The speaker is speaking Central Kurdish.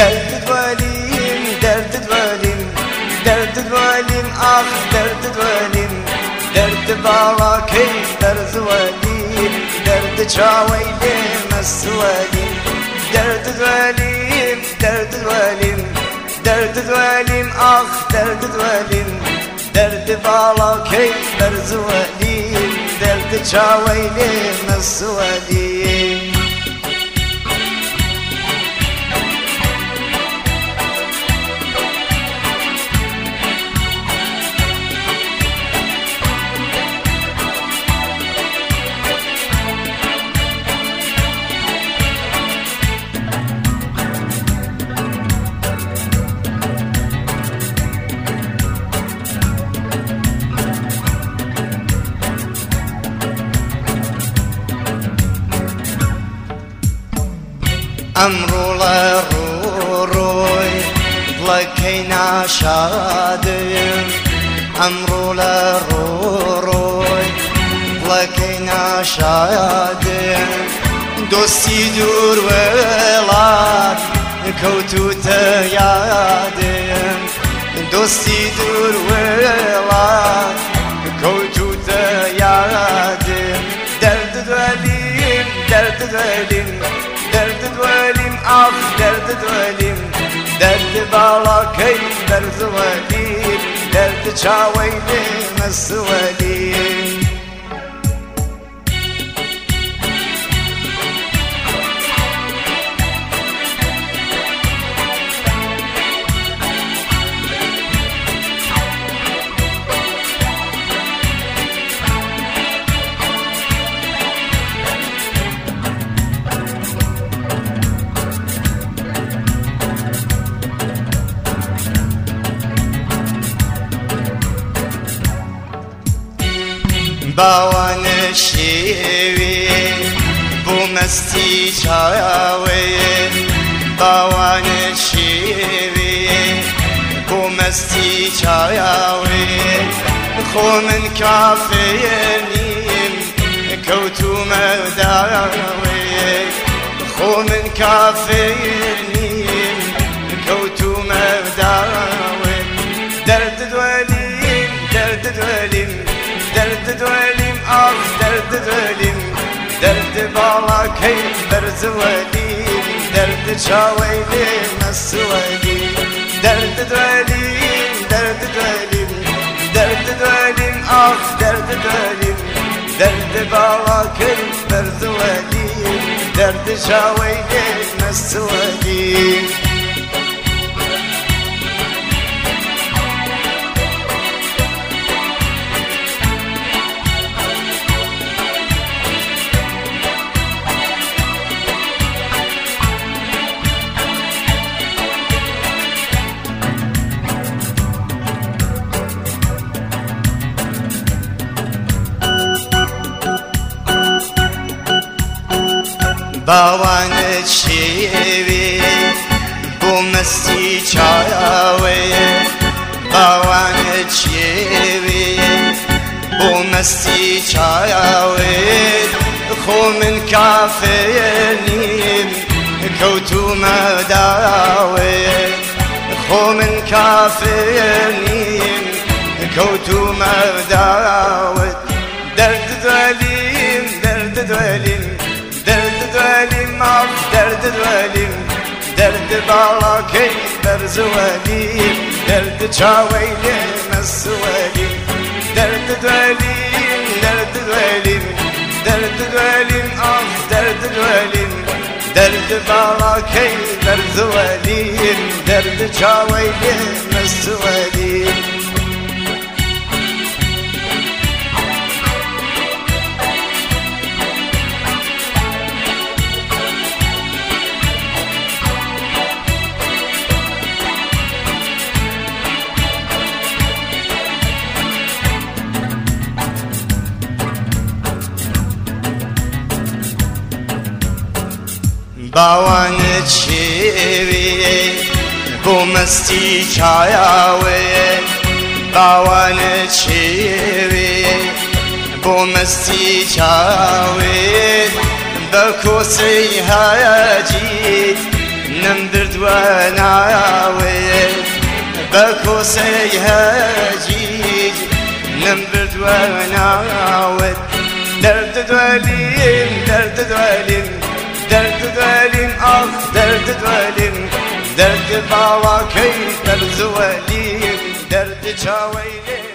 درد ولیم درد ولیم درد ولیم آخ درد ولیم درد بالا کی درد ولیم درد چاوی مس ولیم درد ولیم درد ولیم درد ولیم آخ درد ولیم درد بالا کی درد ولیم درد چاوی مس ولیم امرو لروی بلکی نشادیم امرو لروی بلکی نشادیم دوستی دور ولاد کوتو تیادیم دوستی دور ولاد کوتو تیادیم درد دولیم درد دولیم درد دولیم آخ درد دولیم درد بالا کی درد ولیم درد چاوی مس ولیم باوان شیوی بو مستی چاوی باوان شیوی بو مستی چاوی خو من کافرنیم کوتو مداوی خو من کافرنیم کوتو مداوی درد دولیم درد دولیم درد دولیم آخ درد دولیم درد بالا کی درد ولیم درد چاوی مس ولیم درد دولیم درد دولیم درد دولیم آخ درد دولیم درد بالا کی درد ولیم درد چاوی مس ولیم باوان شیوی بو مستی چاوی باوان شیوی بو مستی چاوی خو من کافرنیم کوتو مداوی خو من کافرنیم کوتو مداوی درد دولیم درد دولیم درد دولیم آخ درد دولیم درد بالا کی درد ولیم درد چاوی مس ولیم درد دولیم درد دولیم درد دولیم آخ درد دولیم درد بالا کی درد ولیم درد چاوی مس ولیم باوان چیوی بو مستی چاوی باوان چیوی بو مستی چاوی بکوسی هاجی نمبرد وناوي بكوسي هجيج نمبرد وناوي درد دوالين درد دوالين درد دوالين درد دوالين درد باوا كي درد دوالين درد شاويلين